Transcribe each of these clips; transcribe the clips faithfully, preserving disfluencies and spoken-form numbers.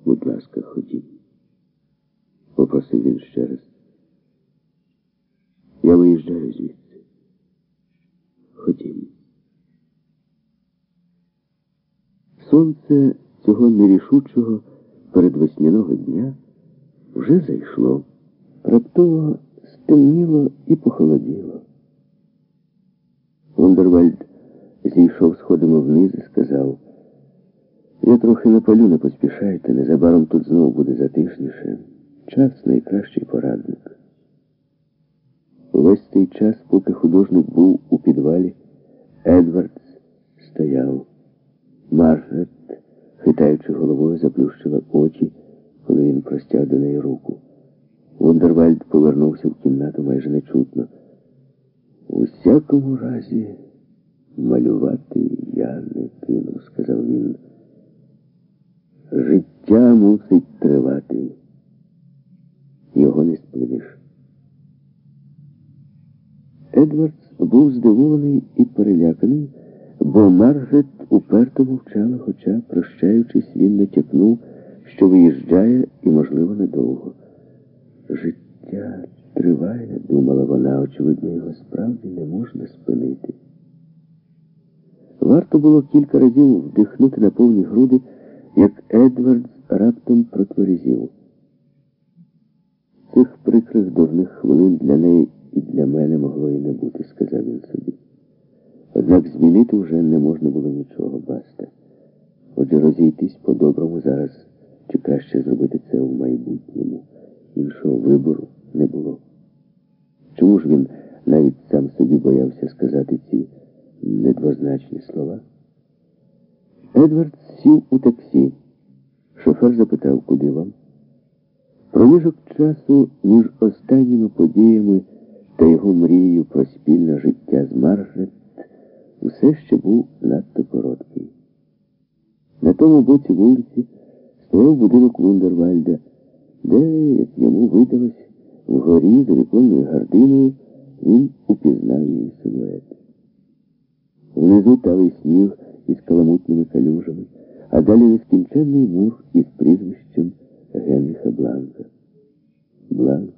Будь ласка, ходім. Попросив він ще раз. Я виїжджаю звідси. Ходім. Сонце цього нерішучого передвесняного дня вже зайшло. Раптово стемніло і похолоділо. Вондервальд зійшов сходами вниз і сказав: я трохи напалю, не поспішайте, незабаром тут знову буде затишніше. Час – найкращий порадник. Увесь цей час, поки художник був у підвалі, Едвардс стояв. Маргарет, хитаючи головою, заплющила очі, коли він простяг до неї руку. Вондервальд повернувся в кімнату майже нечутно. У всякому разі, малювати я не кину, сказав він. Життя мусить тривати. Його не спиниш. Едвардс був здивований і переляканий, бо Маргарет уперто мовчала, хоча, прощаючись, він натякнув, що виїжджає і, можливо, недовго. Життя триває, думала вона, очевидно, його справді не можна спинити. Варто було кілька разів вдихнути на повні груди, як Едвардс раптом протверезів. Цих прикрих дурних хвилин для неї і для мене могло і не бути, сказав він собі. Однак змінити вже не можна було нічого, баста. Отже, розійтись по-доброму зараз, чи краще зробити це в майбутньому. Іншого вибору не було. Чому ж він навіть сам собі боявся сказати ці недвозначні слова? Едвард сів у таксі. Шофер запитав, куди вам? Проміжок часу між останніми подіями та його мрією про спільне життя з Маргарет усе ще був надто короткий. На тому боці вулиці стояв будинок Вондервальда, де, як йому видалось, вгорі за віконною гардиною він упізнав її силует. Внизу талий сніг із каламутними калюжами, а далі нескінченний мур із прізвищем Генріха Бланка. Бланк,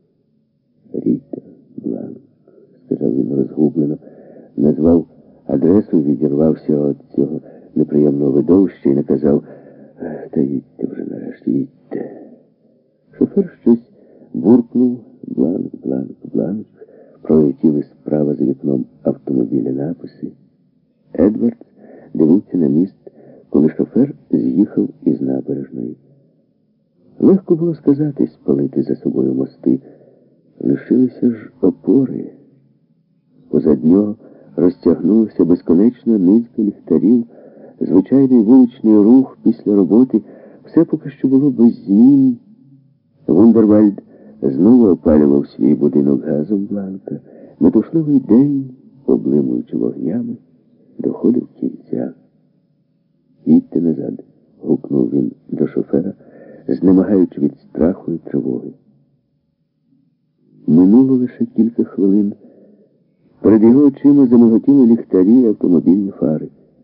Ріта Бланк, сказав він розгублено, назвав адресу, відірвався від цього неприємного видовища і наказав: та їдьте вже нарешті, їдьте. Шофер щось буркнув: Бланк, Бланк, Бланк. Пролетіли справа за вікном автомобіля написи. Едвардс дивився на міст, коли шофер з'їхав із набережної. Легко було сказати, спалити за собою мости. Лишилися ж опори. Позад нього розтягнулася безконечна низка ліхтарів, звичайний вуличний рух після роботи. Все поки що було без змін. Вондервальд знову опалював свій будинок газом Бланка. Метушливий день, облимуючи вогнями, доходив кінця. «Їдьте назад», — гукнув він до шофера, знемагаючи від страху і тривоги. Минуло лише кілька хвилин. Перед його очима замиготіли ліхтарі і автомобільні фари.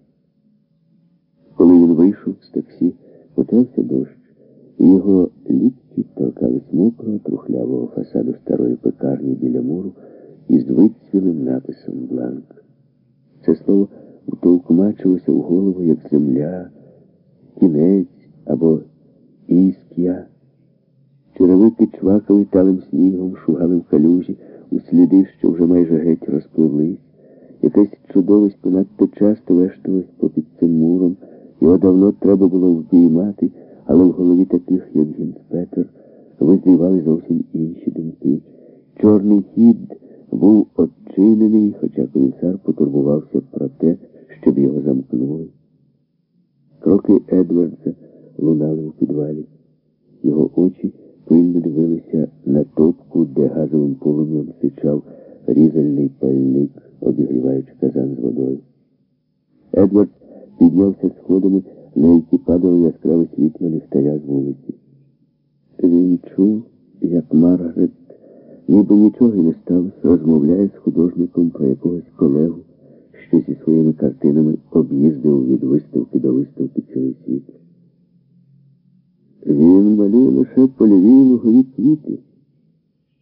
Коли він вийшов з таксі, почався дощ, і його лікті торкались мокрого, трухлявого фасаду старої пекарні біля муру із вицвілим написом «Бланк». Це слово втовкмачилося в голову, як земля, кінець або іскя. Черевики чвакали талим снігом, шугали в калюжі, у сліди, що вже майже геть розпливлись. Якесь чудовисько надто часто вешталось попід цим муром. Його давно треба було впіймати, але в голові таких, як Гінспетер, визрівали зовсім інші думки. Чорний хід був odчинений, хоча комісар потурбувався про те, щоб його замкнули. Кроки Едвардса лунали у підвалі. Його очі пильно дивилися на топку, де газовим полум'ям сичав різальний пальник, обігріваючи казан з водою. Едвардс піднявся сходами, на які падало яскраве світло ліхтаря з вулиці. Він чув, як Маргарет, ніби нічого й не сталося, розмовляє з художником про якогось колегу, що зі своїми картинами об'їздив від виставки до виставки цілий світ. Він малює лише польові лугові квіти.